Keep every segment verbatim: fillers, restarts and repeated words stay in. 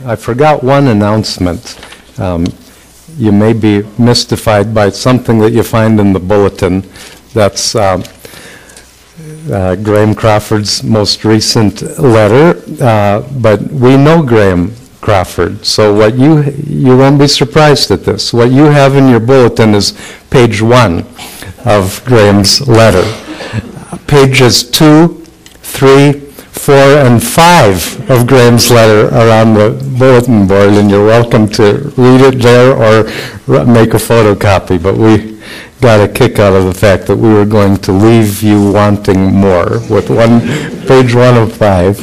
I forgot one announcement. Um, you may be mystified by something that you find in the bulletin. That's um, uh, Graham Crawford's most recent letter, uh, but we know Graham Crawford, so what you you won't be surprised at this. What you have in your bulletin is page one of Graham's letter. Pages two, three, four, and five of Graham's letter are on the bulletin board, and you're welcome to read it there or make a photocopy, but we got a kick out of the fact that we were going to leave you wanting more with one page one of five.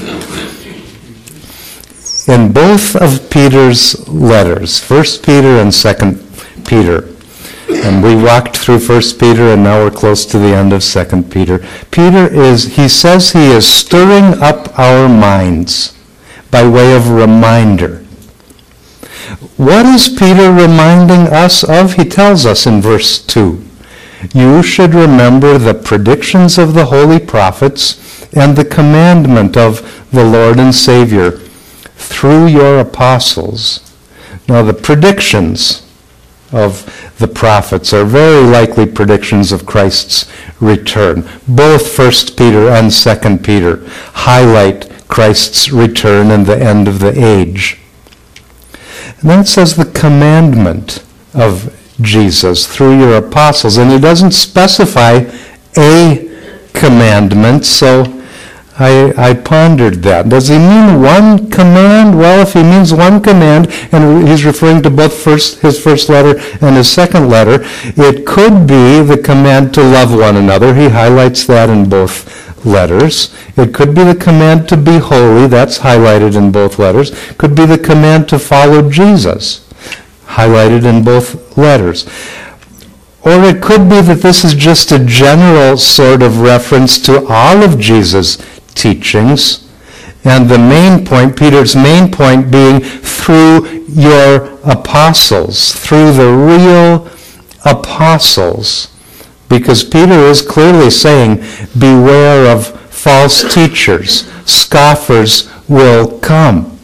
In both of Peter's letters, First Peter and Second Peter, and we walked through First Peter and now we're close to the end of Second Peter. Peter is, he says he is stirring up our minds by way of reminder. What is Peter reminding us of? He tells us in verse two, you should remember the predictions of the holy prophets and the commandment of the Lord and Savior through your apostles. Now the predictions of the prophets are very likely predictions of Christ's return. Both First Peter and Second Peter highlight Christ's return and the end of the age. And then it says the commandment of Jesus through your apostles. And it doesn't specify a commandment, so I, I pondered that. Does he mean one command? Well, if he means one command, and he's referring to both first, his first letter and his second letter, it could be the command to love one another. He highlights that in both letters. It could be the command to be holy. That's highlighted in both letters. It could be the command to follow Jesus, highlighted in both letters. Or it could be that this is just a general sort of reference to all of Jesus' teachings, and the main point, Peter's main point being through your apostles, through the real apostles. Because Peter is clearly saying, beware of false teachers. Scoffers will come.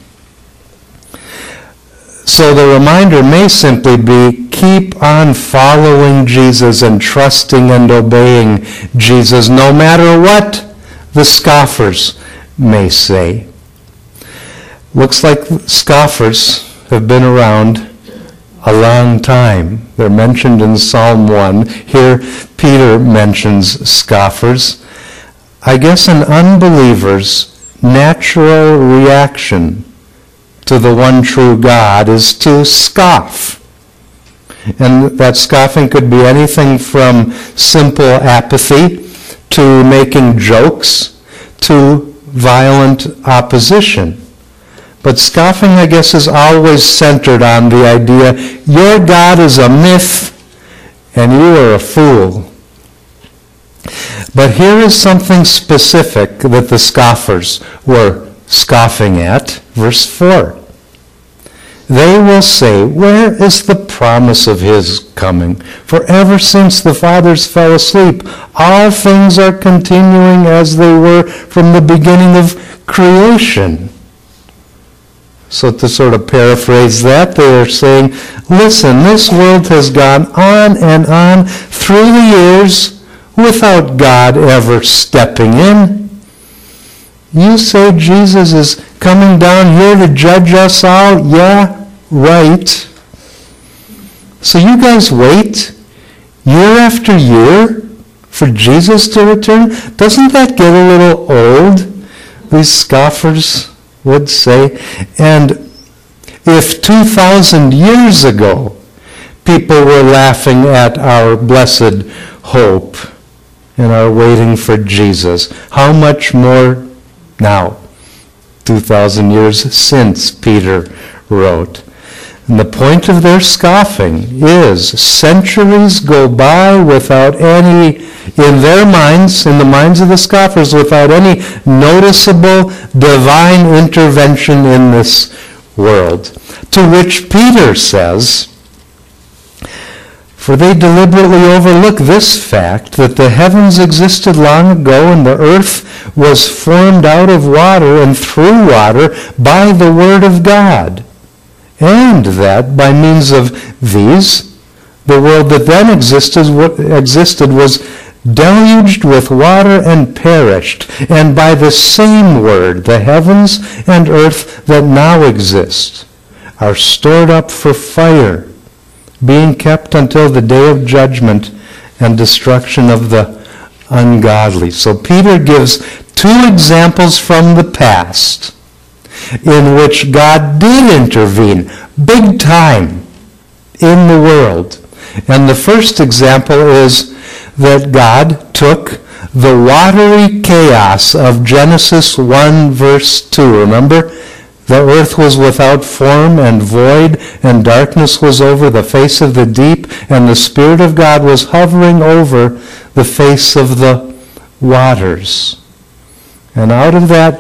So the reminder may simply be, keep on following Jesus and trusting and obeying Jesus, no matter what the scoffers may say. Looks like scoffers have been around a long time. They're mentioned in Psalm one. Here, Peter mentions scoffers. I guess an unbeliever's natural reaction to the one true God is to scoff. And that scoffing could be anything from simple apathy to making jokes to violent opposition. But scoffing, I guess, is always centered on the idea, your God is a myth and you are a fool. But here is something specific that the scoffers were scoffing at. Verse four. They will say, where is the promise of his coming? For ever since the fathers fell asleep, all things are continuing as they were from the beginning of creation. So to sort of paraphrase that, they are saying, listen, this world has gone on and on through the years without God ever stepping in. You say Jesus is coming down here to judge us all? Yeah, right. So you guys wait year after year for Jesus to return? Doesn't that get a little old? These scoffers would say. And if two thousand years ago people were laughing at our blessed hope and our waiting for Jesus, how much more now, two thousand years since Peter wrote. And the point of their scoffing is centuries go by without any, in their minds, in the minds of the scoffers, without any noticeable divine intervention in this world. To which Peter says, For they deliberately overlook this fact, that the heavens existed long ago, and the earth was formed out of water and through water by the word of God, and that by means of these, the world that then existed, existed was deluged with water and perished, and by the same word the heavens and earth that now exist are stored up for fire, being kept until the day of judgment and destruction of the ungodly. So Peter gives two examples from the past in which God did intervene big time in the world. And the first example is that God took the watery chaos of Genesis one verse two. Remember? The earth was without form and void, and darkness was over the face of the deep, and the Spirit of God was hovering over the face of the waters. And out of that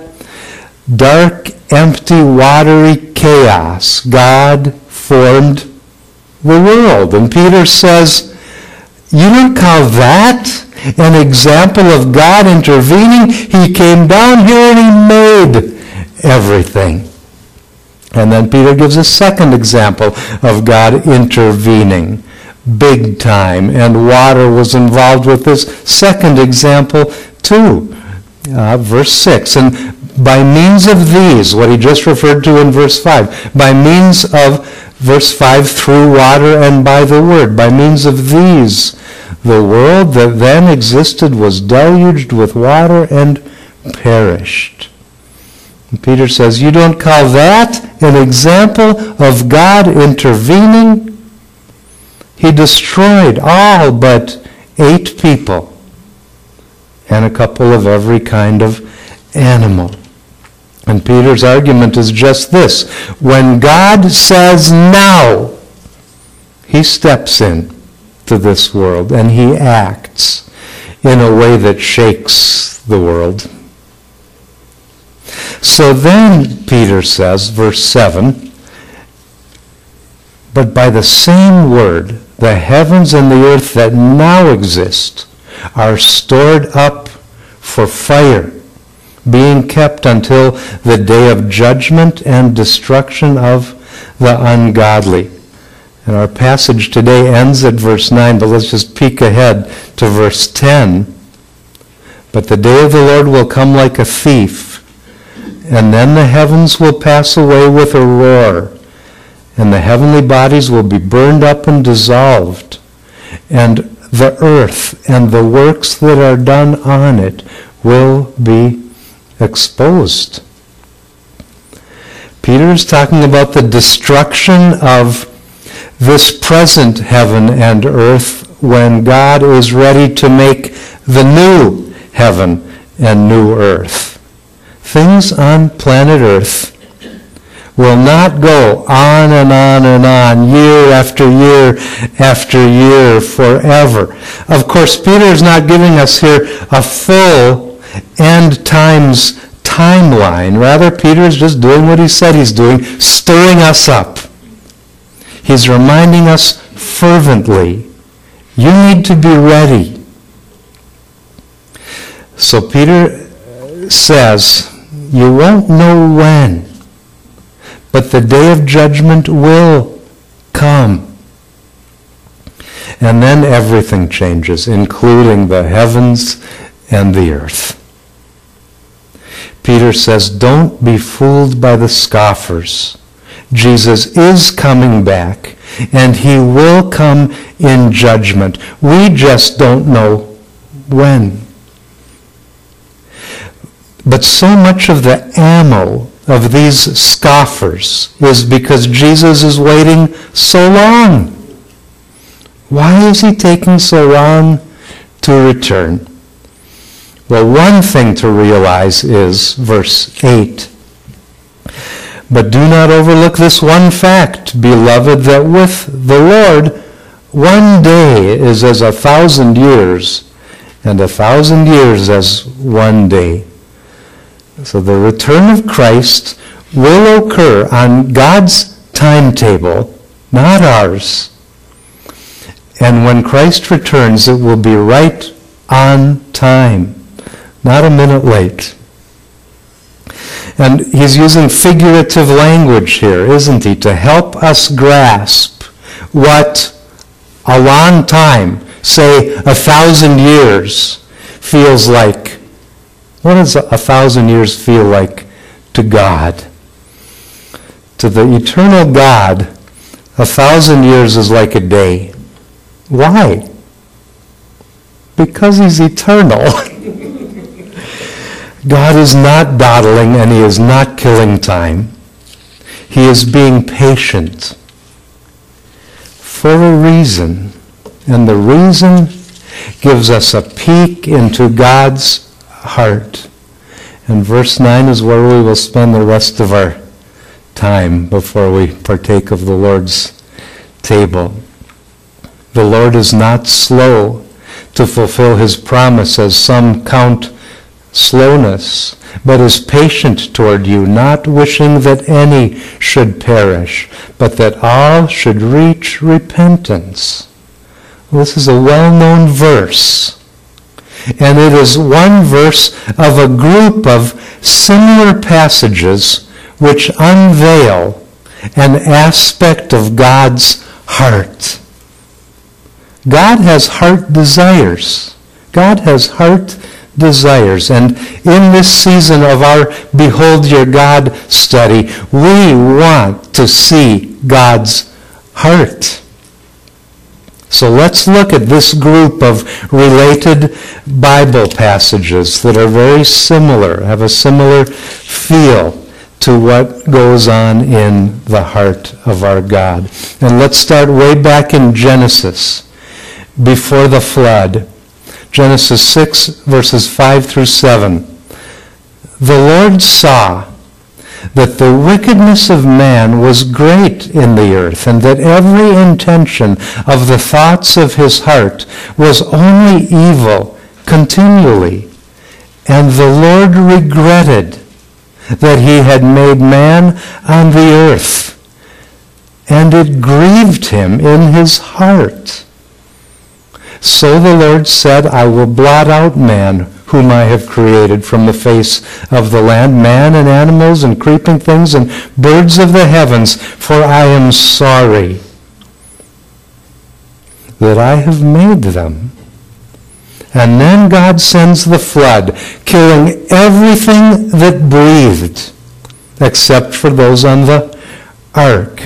dark, empty, watery chaos, God formed the world. And Peter says, you don't call that an example of God intervening? He came down here and he made everything. And then Peter gives a second example of God intervening big time, and water was involved with this second example too. Uh, verse six, and by means of these, what he just referred to in verse five, by means of, verse five, through water and by the word, by means of these, the world that then existed was deluged with water and perished. Peter says, you don't call that an example of God intervening? He destroyed all but eight people and a couple of every kind of animal. And Peter's argument is just this. When God says now, he steps in to this world and he acts in a way that shakes the world. So then, Peter says, verse seven, but by the same word, the heavens and the earth that now exist are stored up for fire, being kept until the day of judgment and destruction of the ungodly. And our passage today ends at verse nine, but let's just peek ahead to verse ten. But the day of the Lord will come like a thief, and then the heavens will pass away with a roar, and the heavenly bodies will be burned up and dissolved, and the earth and the works that are done on it will be exposed. Peter is talking about the destruction of this present heaven and earth when God is ready to make the new heaven and new earth. Things on planet Earth will not go on and on and on, year after year after year, forever. Of course, Peter is not giving us here a full end times timeline. Rather, Peter is just doing what he said he's doing, stirring us up. He's reminding us fervently, you need to be ready. So Peter says, you won't know when, but the day of judgment will come. And then everything changes, including the heavens and the earth. Peter says, don't be fooled by the scoffers. Jesus is coming back, and he will come in judgment. We just don't know when. But so much of the ammo of these scoffers is because Jesus is waiting so long. Why is he taking so long to return? Well, one thing to realize is verse eight. But do not overlook this one fact, beloved, that with the Lord one day is as a thousand years, and a thousand years as one day. So the return of Christ will occur on God's timetable, not ours. And when Christ returns, it will be right on time, not a minute late. And he's using figurative language here, isn't he, to help us grasp what a long time, say a thousand years, feels like. What does a thousand years feel like to God? To the eternal God, a thousand years is like a day. Why? Because he's eternal. God is not dawdling and he is not killing time. He is being patient for a reason. And the reason gives us a peek into God's heart. And verse nine is where we will spend the rest of our time before we partake of the Lord's table. The Lord is not slow to fulfill his promise, as some count slowness, but is patient toward you, not wishing that any should perish, but that all should reach repentance. Well, this is a well-known verse, and it is one verse of a group of similar passages which unveil an aspect of God's heart. God has heart desires. God has heart desires. And in this season of our Behold Your God study, we want to see God's heart. So let's look at this group of related Bible passages that are very similar, have a similar feel to what goes on in the heart of our God. And let's start way back in Genesis, before the flood. Genesis six, verses five through seven. The Lord saw that the wickedness of man was great in the earth, and that every intention of the thoughts of his heart was only evil continually. And the Lord regretted that he had made man on the earth, and it grieved him in his heart. So the Lord said, I will blot out man, whom I have created from the face of the land, man and animals and creeping things and birds of the heavens, for I am sorry that I have made them. And then God sends the flood, killing everything that breathed, except for those on the ark.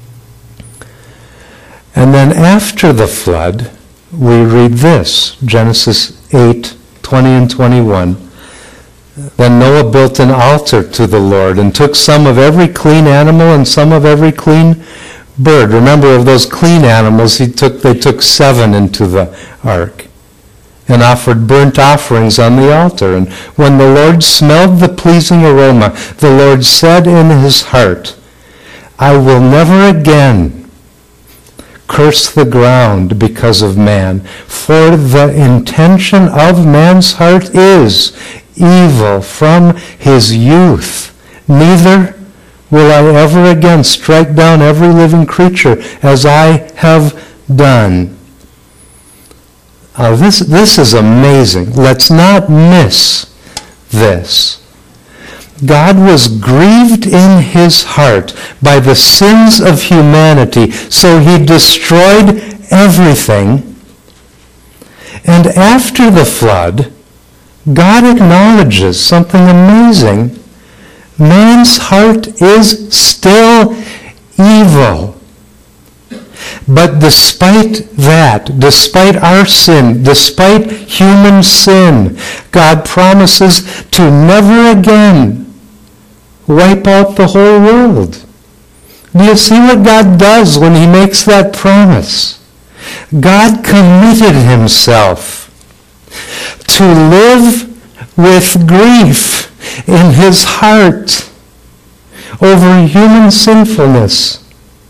And then after the flood, we read this, Genesis eight, twenty and twenty-one. Then Noah built an altar to the Lord and took some of every clean animal and some of every clean bird. Remember, of those clean animals, he took they took seven into the ark and offered burnt offerings on the altar. And when the Lord smelled the pleasing aroma, the Lord said in his heart, I will never again curse the ground because of man, for the intention of man's heart is evil from his youth. Neither will I ever again strike down every living creature as I have done. Uh, this, this is amazing. Let's not miss this. God was grieved in his heart by the sins of humanity, so he destroyed everything. And after the flood, God acknowledges something amazing. Man's heart is still evil. But despite that, despite our sin, despite human sin, God promises to never again wipe out the whole world. Do you see what God does when he makes that promise? God committed himself to live with grief in his heart over human sinfulness.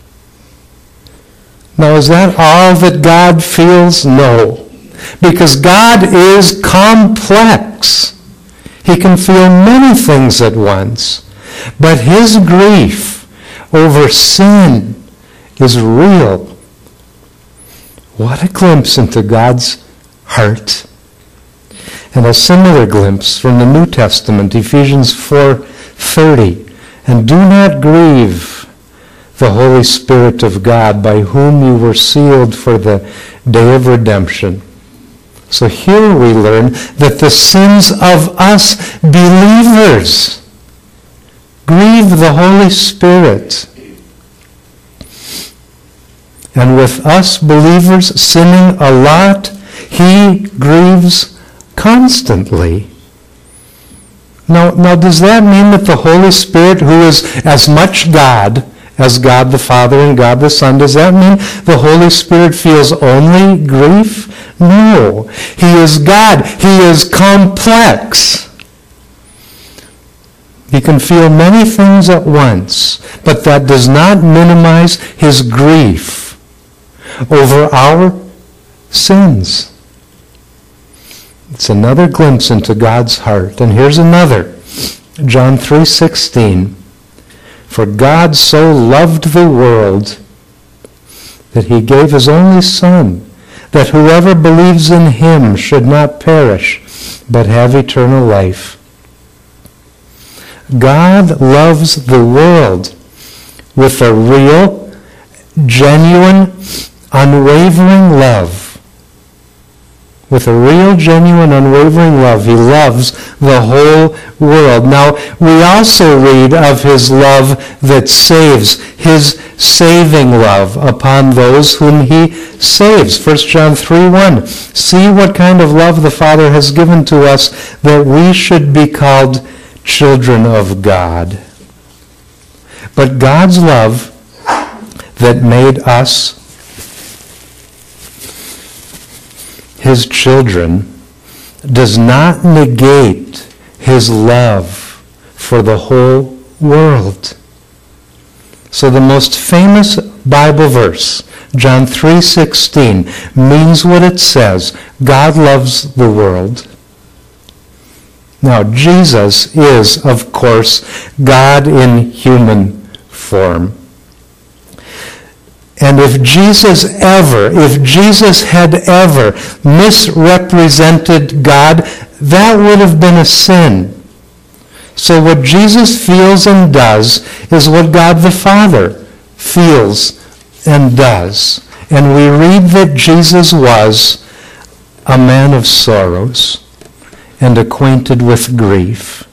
Now, is that all that God feels? No. Because God is complex. He can feel many things at once. But his grief over sin is real. What a glimpse into God's heart. And a similar glimpse from the New Testament, Ephesians four thirty. And do not grieve the Holy Spirit of God, by whom you were sealed for the day of redemption. So here we learn that the sins of us believers grieve the Holy Spirit. And with us believers sinning a lot, he grieves constantly. Now, now, does that mean that the Holy Spirit, who is as much God as God the Father and God the Son, does that mean the Holy Spirit feels only grief? No. He is God. He is complex. He can feel many things at once, but that does not minimize his grief over our sins. It's another glimpse into God's heart. And here's another. John three sixteen. For God so loved the world that he gave his only Son, that whoever believes in him should not perish, but have eternal life. God loves the world with a real, genuine, unwavering love. With a real, genuine, unwavering love, he loves the whole world. Now, we also read of his love that saves, his saving love upon those whom he saves. First John three one. See what kind of love the Father has given to us, that we should be called children of God. But God's love that made us his children does not negate his love for the whole world. So the most famous Bible verse, John three sixteen, means what it says. God loves the world. Now, Jesus is, of course, God in human form. And if Jesus ever, if Jesus had ever misrepresented God, that would have been a sin. So what Jesus feels and does is what God the Father feels and does. And we read that Jesus was a man of sorrows and acquainted with grief.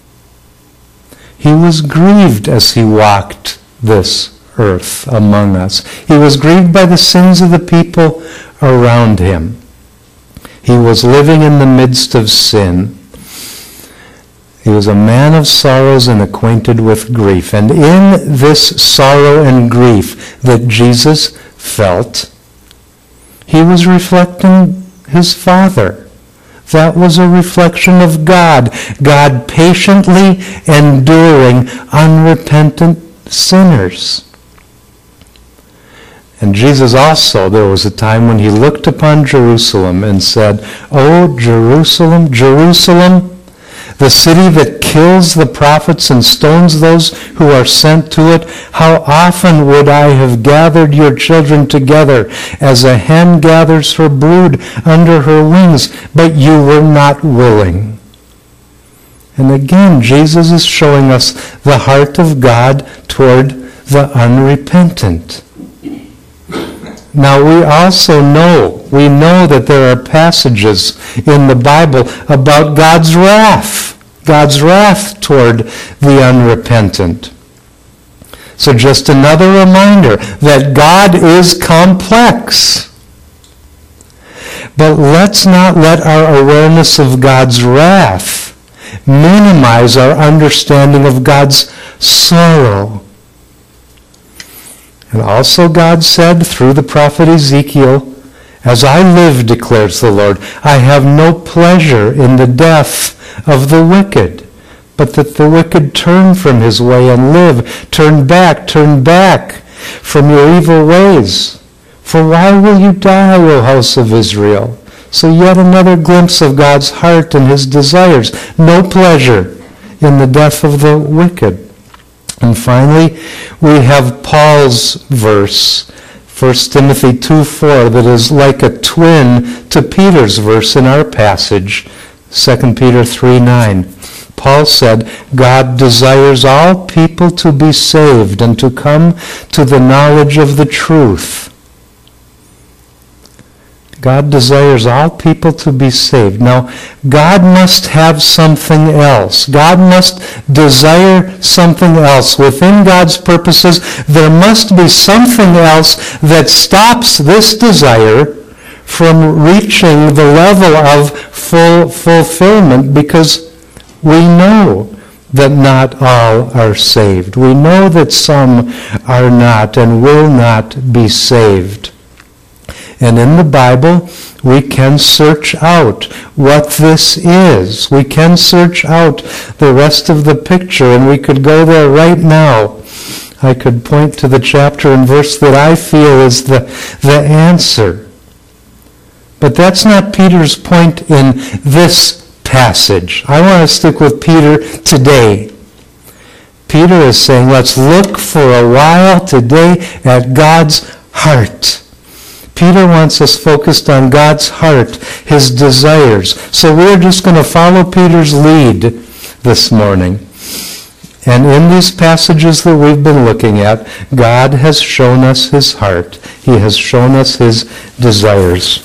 He was grieved as he walked this earth among us. He was grieved by the sins of the people around him. He was living in the midst of sin. He was a man of sorrows and acquainted with grief. And in this sorrow and grief that Jesus felt, he was reflecting his Father. That was a reflection of God. God patiently enduring unrepentant sinners. And Jesus also, there was a time when he looked upon Jerusalem and said, "O Jerusalem, Jerusalem, the city that kills the prophets and stones those who are sent to it, how often would I have gathered your children together as a hen gathers her brood under her wings, but you were not willing." And again, Jesus is showing us the heart of God toward the unrepentant. Now we also know, we know that there are passages in the Bible about God's wrath, God's wrath toward the unrepentant. So just another reminder that God is complex. But let's not let our awareness of God's wrath minimize our understanding of God's sorrow. And also God said through the prophet Ezekiel, "As I live, declares the Lord, I have no pleasure in the death of the wicked, but that the wicked turn from his way and live. Turn back, turn back from your evil ways. For why will you die, O house of Israel?" So yet another glimpse of God's heart and his desires. No pleasure in the death of the wicked. And finally, we have Paul's verse, First Timothy two four, that is like a twin to Peter's verse in our passage, Second Peter three nine. Paul said, God desires all people to be saved and to come to the knowledge of the truth. God desires all people to be saved. Now, God must have something else. God must desire something else. Within God's purposes, there must be something else that stops this desire from reaching the level of full fulfillment, because we know that not all are saved. We know that some are not and will not be saved. And in the Bible, we can search out what this is. We can search out the rest of the picture, and we could go there right now. I could point to the chapter and verse that I feel is the, the answer. But that's not Peter's point in this passage. I want to stick with Peter today. Peter is saying, let's look for a while today at God's heart. Peter wants us focused on God's heart, his desires. So we're just going to follow Peter's lead this morning. And in these passages that we've been looking at, God has shown us his heart. He has shown us his desires.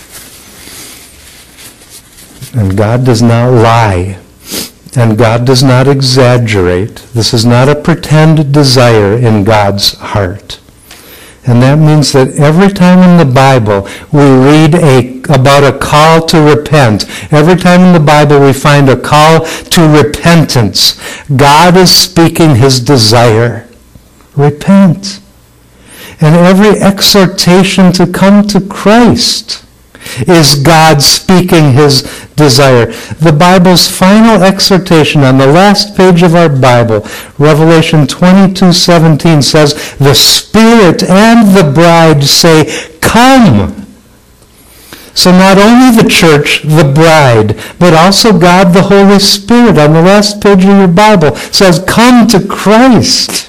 And God does not lie. And God does not exaggerate. This is not a pretend desire in God's heart. And that means that every time in the Bible we read a, about a call to repent, every time in the Bible we find a call to repentance, God is speaking his desire. Repent. And every exhortation to come to Christ is God speaking his desire. The Bible's final exhortation on the last page of our Bible, Revelation twenty-two seventeen, says, the Spirit and the bride say, come. So not only the church, the bride, but also God the Holy Spirit on the last page of your Bible says, come to Christ.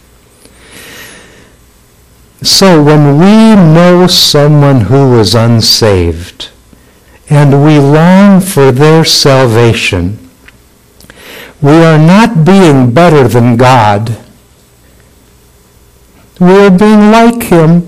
So when we know someone who is unsaved and we long for their salvation, we are not being better than God. We are being like him.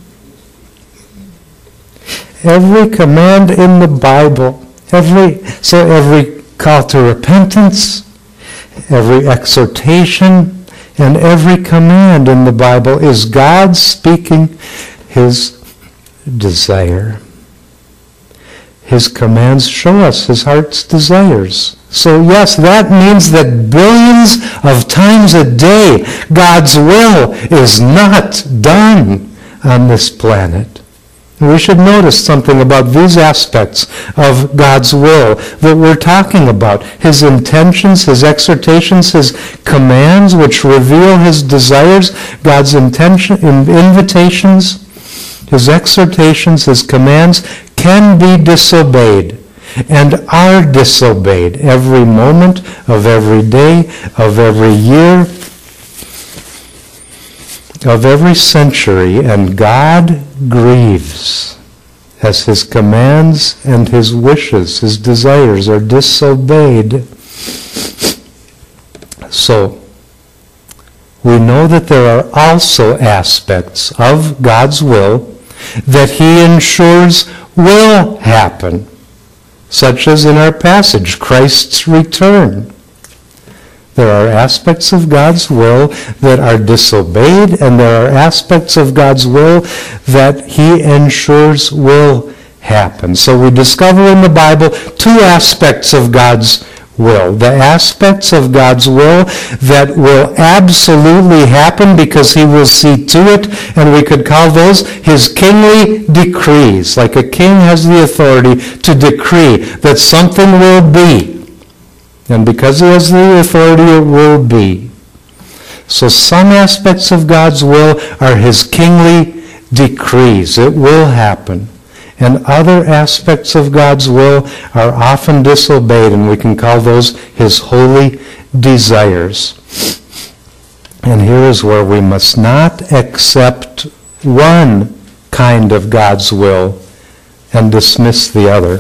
Every command in the Bible, every so every call to repentance, every exhortation, and every command in the Bible is God speaking his desire. His commands show us his heart's desires. So yes, that means that billions of times a day, God's will is not done on this planet. We should notice something about these aspects of God's will that we're talking about. His intentions, his exhortations, his commands, which reveal his desires, God's intention, invitations, his exhortations, his commands can be disobeyed and are disobeyed every moment of every day, of every year, of every century, and God grieves as his commands and his wishes, his desires are disobeyed. So, we know that there are also aspects of God's will that he ensures will happen, such as in our passage, Christ's return. There are aspects of God's will that are disobeyed, and there are aspects of God's will that he ensures will happen. So we discover in the Bible two aspects of God's will. The aspects of God's will that will absolutely happen because he will see to it, and we could call those his kingly decrees. Like a king has the authority to decree that something will be. And because he has the authority, it will be. So some aspects of God's will are his kingly decrees. It will happen. And other aspects of God's will are often disobeyed, and we can call those his holy desires. And here is where we must not accept one kind of God's will and dismiss the other.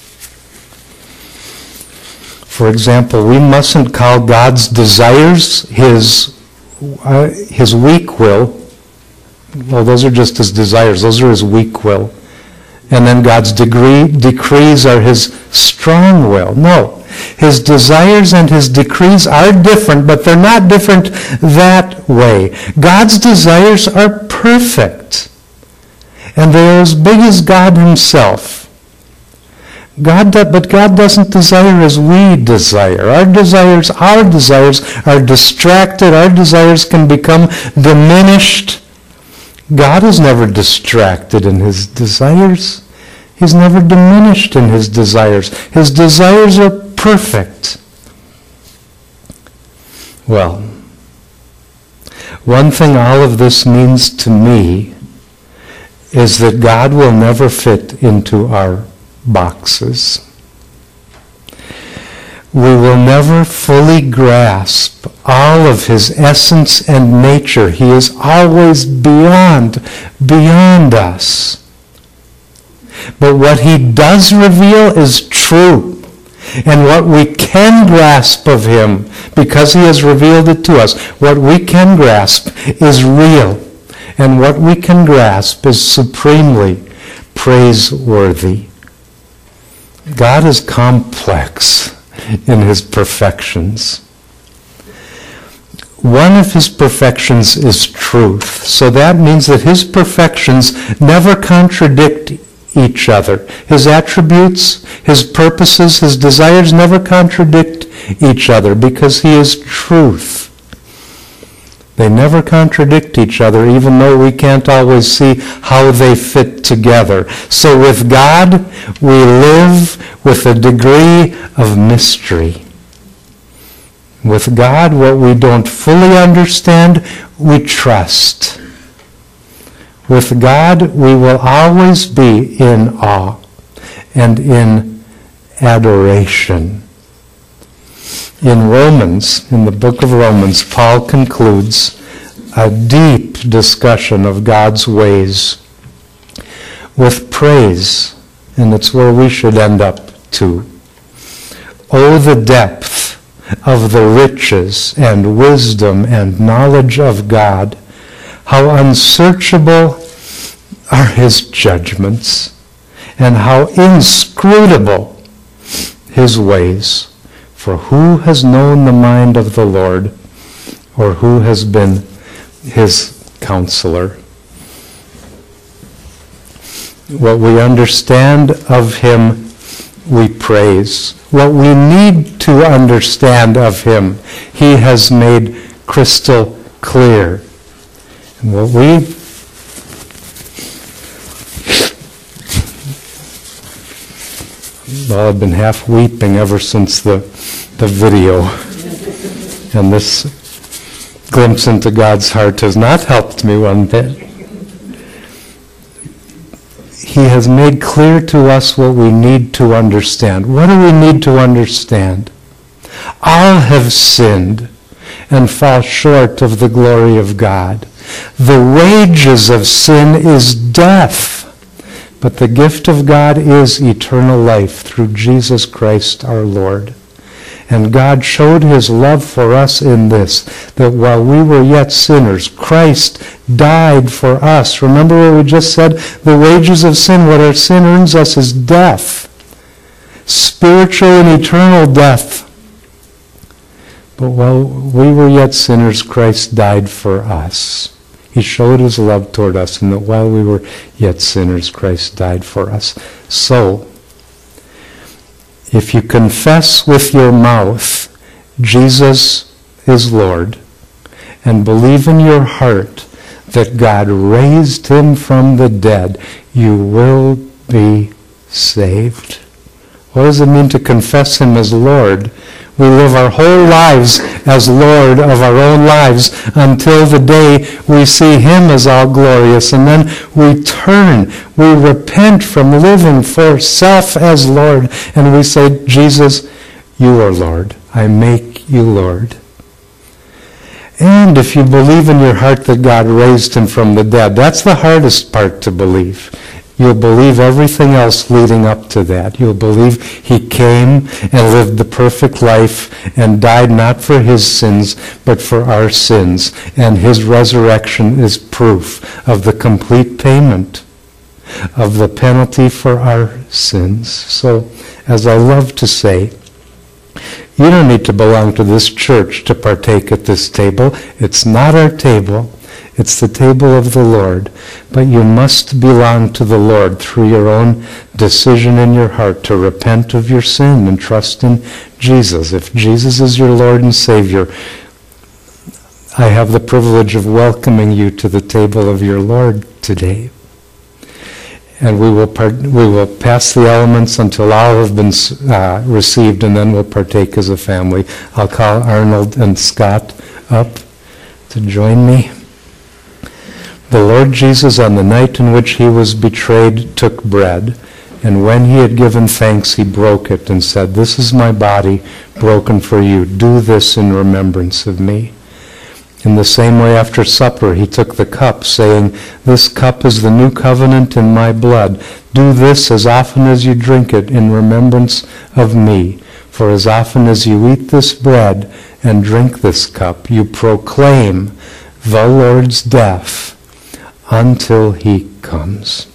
For example, we mustn't call God's desires his, uh, his weak will. Well, those are just his desires. Those are his weak will. And then God's degree, decrees are his strong will. No. His desires and his decrees are different, but they're not different that way. God's desires are perfect. And they are as big as God himself. God, do, but God doesn't desire as we desire. Our desires, our desires are distracted. Our desires can become diminished. God is never distracted in his desires. He's never diminished in his desires. His desires are perfect. Well, one thing all of this means to me is that God will never fit into our boxes. We will never fully grasp all of his essence and nature. He is always beyond, beyond us. But what he does reveal is true. And what we can grasp of him, because he has revealed it to us, what we can grasp is real. And what we can grasp is supremely praiseworthy. God is complex in his perfections. One of his perfections is truth. So that means that his perfections never contradict each other. His attributes, his purposes, his desires never contradict each other because he is truth. They never contradict each other, even though we can't always see how they fit together. So with God, we live with a degree of mystery. With God, what we don't fully understand, we trust. With God, we will always be in awe and in adoration. In Romans, in the book of Romans, Paul concludes a deep discussion of God's ways with praise, and it's where we should end up too. Oh, the depth of the riches and wisdom and knowledge of God! How unsearchable are his judgments, and how inscrutable his ways. For who has known the mind of the Lord, or who has been his counselor? What we understand of him, we praise. What we need to understand of him, he has made crystal clear. And what we Well, I've been half weeping ever since the, the video. And this glimpse into God's heart has not helped me one bit. He has made clear to us what we need to understand. What do we need to understand? All have sinned and fall short of the glory of God. The wages of sin is death. But the gift of God is eternal life through Jesus Christ our Lord. And God showed his love for us in this, that while we were yet sinners, Christ died for us. Remember what we just said? The wages of sin, what our sin earns us, is death. Spiritual and eternal death. But while we were yet sinners, Christ died for us. He showed his love toward us, and that while we were yet sinners, Christ died for us. So, if you confess with your mouth Jesus is Lord, and believe in your heart that God raised him from the dead, you will be saved. What does it mean to confess him as Lord? We live our whole lives as Lord of our own lives until the day we see him as all glorious. And then we turn, we repent from living for self as Lord. And we say, Jesus, you are Lord. I make you Lord. And if you believe in your heart that God raised him from the dead, that's the hardest part to believe. You'll believe everything else leading up to that. You'll believe he came and lived the perfect life and died not for his sins, but for our sins. And his resurrection is proof of the complete payment of the penalty for our sins. So, as I love to say, you don't need to belong to this church to partake at this table. It's not our table. It's the table of the Lord. But you must belong to the Lord through your own decision in your heart to repent of your sin and trust in Jesus. If Jesus is your Lord and Savior, I have the privilege of welcoming you to the table of your Lord today. And we will part, we will pass the elements until all have been uh, received, and then we'll partake as a family. I'll call Arnold and Scott up to join me. The Lord Jesus, on the night in which he was betrayed, took bread, and when he had given thanks, he broke it and said, "This is my body broken for you. Do this in remembrance of me." In the same way, after supper, he took the cup, saying, "This cup is the new covenant in my blood. Do this as often as you drink it in remembrance of me. For as often as you eat this bread and drink this cup, you proclaim the Lord's death until he comes."